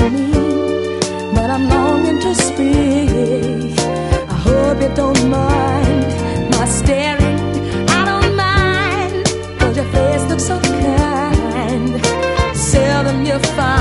me, but I'm longing to speak. I hope you don't mind my staring. I don't mind, 'cause your face looks so kind. Seldom you find